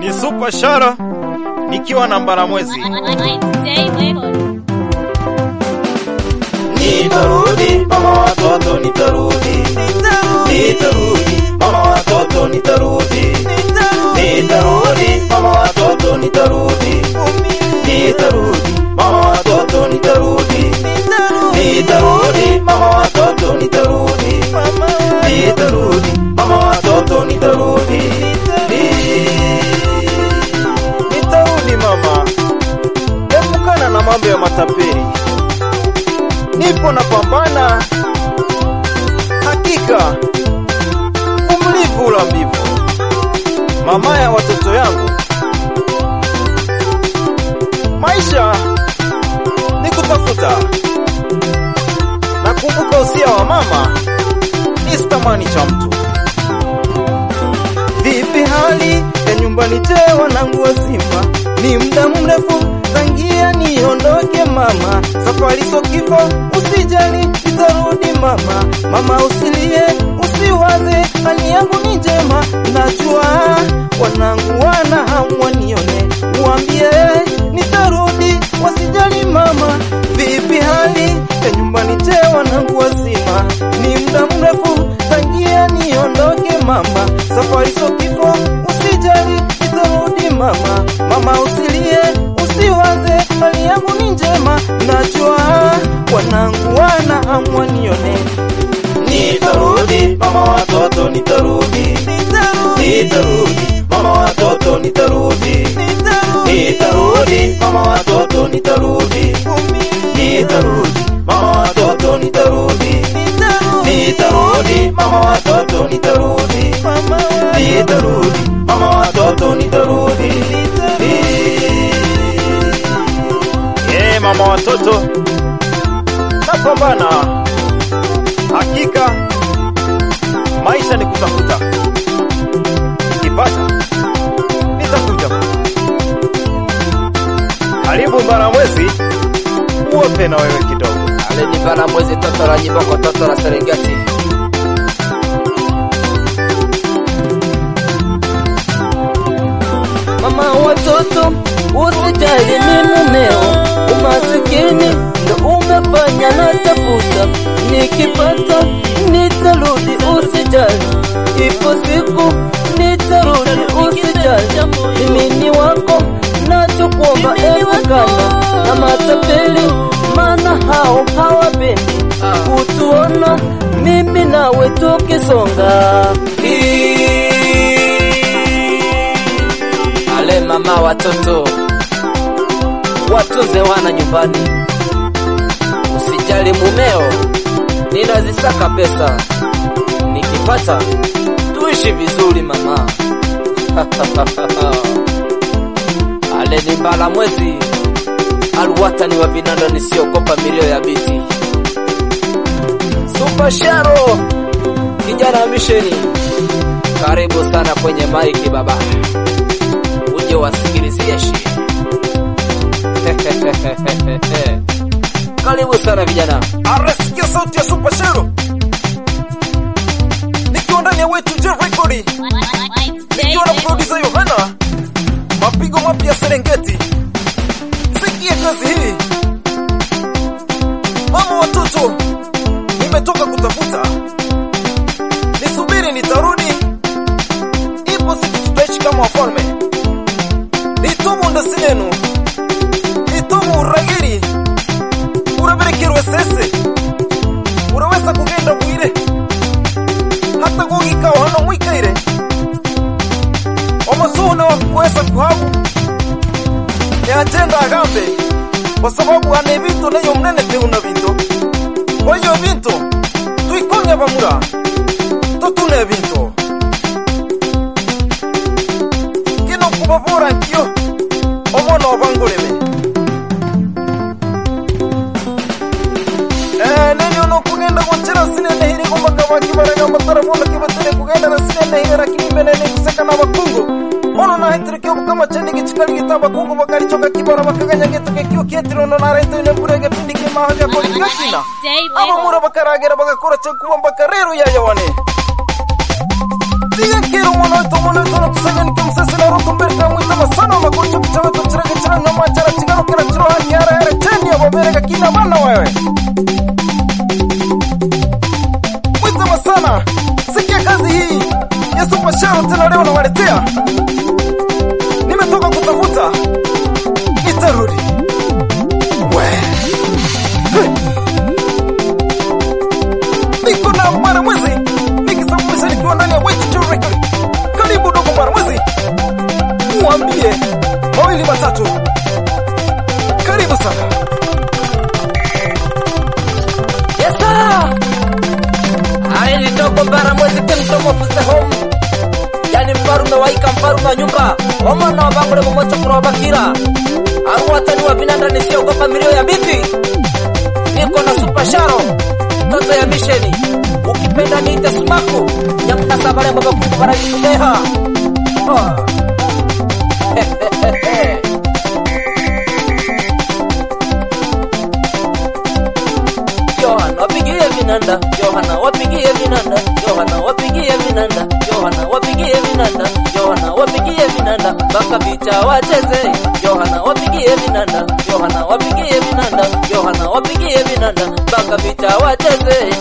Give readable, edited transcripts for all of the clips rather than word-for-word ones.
Ni Super Shara nikiwa na Mbaramwezi. Nitarudi mama watoto, nitarudi. Nitarudi mama watoto, nitarudi. Nitarudi mama watoto, nitarudi. Nitarudi mama watoto, nitarudi. Nitarudi mama watoto, nitarudi. Nitarudi mama watoto, nitarudi. Nitarudi mama. Epukana na mambo ya matapeli. Nipo napambana. Hakika umlivu la mbivu. Mama ya watoto yangu. Maisha ni kutafuta. Nakumbuka usia wa mama, isitamani cha mtu. Vipi hali ya nyumbani, je wanangu wazima? Ni muda mrefu tangia niondoke mama. Safari so kifo, usijali nitarudi mama. Mama usilie, usiwaze, hali yangu ni njema. Najua wanangu wana hamu wanione. Muambie nitarudi, wasijali mama. Vipi hali ya nyumbani, je wanangu wazima? Ni muda mrefu tangia niondoke mama. Safari so kifo, usijali nitarudi mama. Mama usilie, usiwaze, hali yangu ni njema. Najua wanangu wana hamu wanione. Nitarudi mama watoto, nitarudi. Nitarudi mama watoto, nitarudi. Nitarudi mama watoto, nitarudi. Nitarudi mama watoto, nitarudi. Nitarudi mama watoto, nitarudi. Nitarudi mama watoto, nitarudi. Mama watoto, napambana. Hakika maisha ni kutafuta. Nikipata nitakuja. Karibu Mbaramwezi, uope na wewe kidogo. Ale ni Mbaramwezi, toto la Nyiboko, toto la Serengeti. Mama watoto, usijali ni mumeo. Umasikini ndo umefanya natafuta. Nikipata nitarudi, usijali. Ipo siku nitarudi, usijali. Mimi ni wako, nachokuomba epukana na matapeli, maana hao hawapendi kutuona mimi nawe tukisonga. Ale mama watoto, watunze wana nyumbani. Usijali mumeo, ninazisaka pesa. Nikipata tuishi vizuri mama. Ale ni Mbaramwezi, aluwata ni wa vinanda, nisiogopa milio ya biti. Super Sharo, kijana wa misheni, karibu sana kwenye maiki baba. Uje wasikilizie shi. Karibu sana vijana. Aresikia sauti ya Super Sharo. Nikiwa ndani ya wetu J Record. Nikiwa na producer Yohana. Mapigo mapya Serengeti. Sikia kazi hii. Mama watoto, nimetoka kutafuta. Nisubiri nitarudi. Ipo siku tutaishi kama wafalme. Nitomo ndasinenu. Nitomo uragiri. Uraberekerwe sese. Uraweza kugenda bwire. Hata kugikawa hano mwikaire. Omasuna wakuweza kuhabu. Ni agenda agambe. Kwa sababu ane bintu nayo mnene teuna bintu. Kwa hiyo bintu tuikonya bamura. Totune bintu. Kino kubavura nkyo. Omwana wabangoleme. Neni ono kugenda kuchira sinene hiri kumbaka wakibaraga matarafona kibatene kugenda na sinene hiri rakini menene kuseka na bakungu. Ono na hitirikyo kama cheni gichikali gitaba kungu bakarichoka kibara bakaganya getuke kyo kietiro no narento ine burege pindike mahaja kwa kina. Aba mura bakaragera bagakora cekuwa bakarero ya yawane. Tiga Kiro mwana wetu na kusanya nikimsesi na roto mbele kwa mwita masana magoncho kichawe tuchira kichira ngama chara chingano kina chiro haki hara cheni ya babere kakina wana wewe. Mwita masana, sikia kazi hii ya Super Sharo tena leo nawaletea. Nimetoka kutafuta, nitarudi. Niko na mara mwezi nikisamulisha nikiwa ndani ya White Record. Karibu dogo mara mwezi, mwambie mawili matatu. Karibu sana. Yes sir. Hai ni dogo mara mwezi kemtomo fusa home. Yani mfarume waika mfarume wa nyumba. Omona wabangule mmocho kuroba kira. Aruwatani wa vinanda nisiogopa milio ya biti. Niko na Super Sharo, toto ya misheni. Ukipenda niite sumaku, nyamuna sabale mbaba kumubara yusumeha. Yohana wapigie vinanda, Yohana wapigie vinanda, Yohana wapigie vinanda, Yohana wapigie vinanda, Yohana wapigie vinanda, baka bicha wacheze. Yohana wapigie vinanda, Yohana wapigie vinanda, Yohana wapigie vinanda, baka bicha wacheze.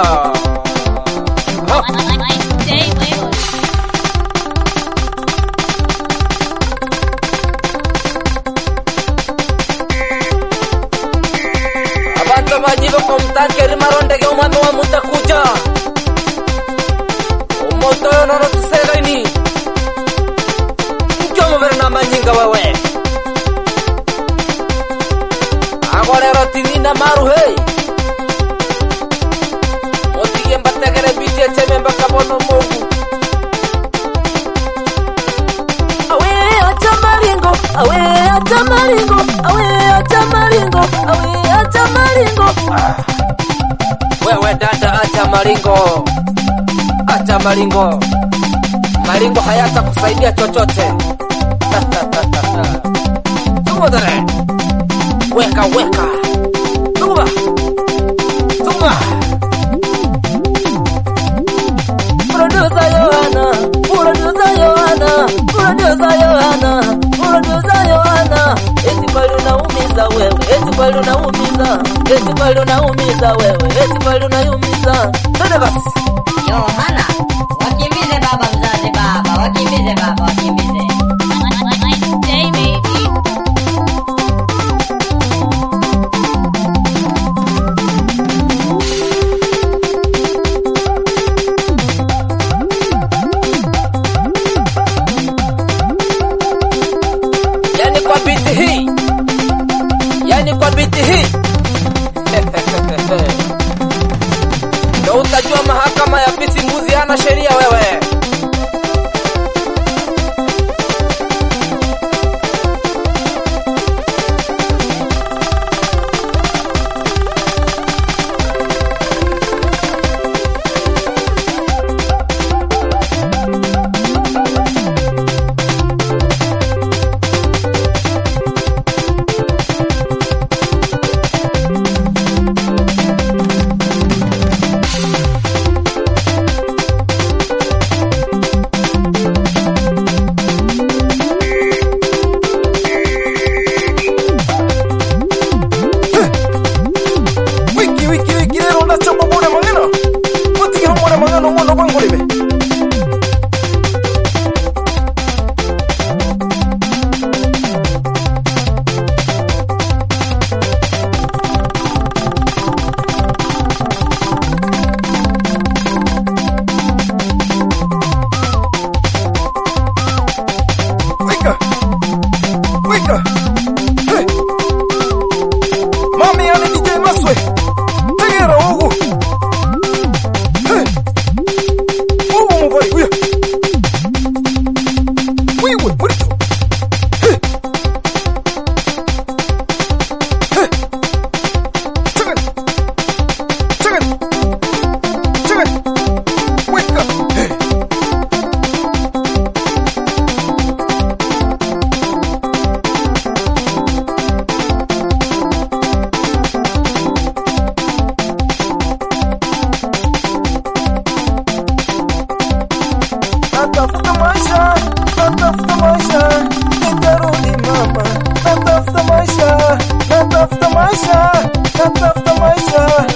Abantu majibu kumtankeri marondege umame wa mutakuja. Umoto yonono tusega ini. Njomo verna manyinga wewe. Agorero tinina maru hey. Motige mbategere biche cheme mbakabono mungu. Awe atamaringo, awe atamaringo, awe atamaringo, awe atamaringo. Wewe dada acha maringo. Acha maringo. Maringo hayata kusaidia chochote. Tumodare. Weka. Tuma. Producer Yohana. Eti bali unaumiza wewe. Tende basi. Yohana, wakimbize baba mzazi baba, wakimbize. Day baby. Yani kwa biti hii. Ndio utajua mahakama ya fisi mbuzi hana sheria wewe. maisha, nitarudi mama, natafuta maisha, natafuta maisha, natafuta maisha.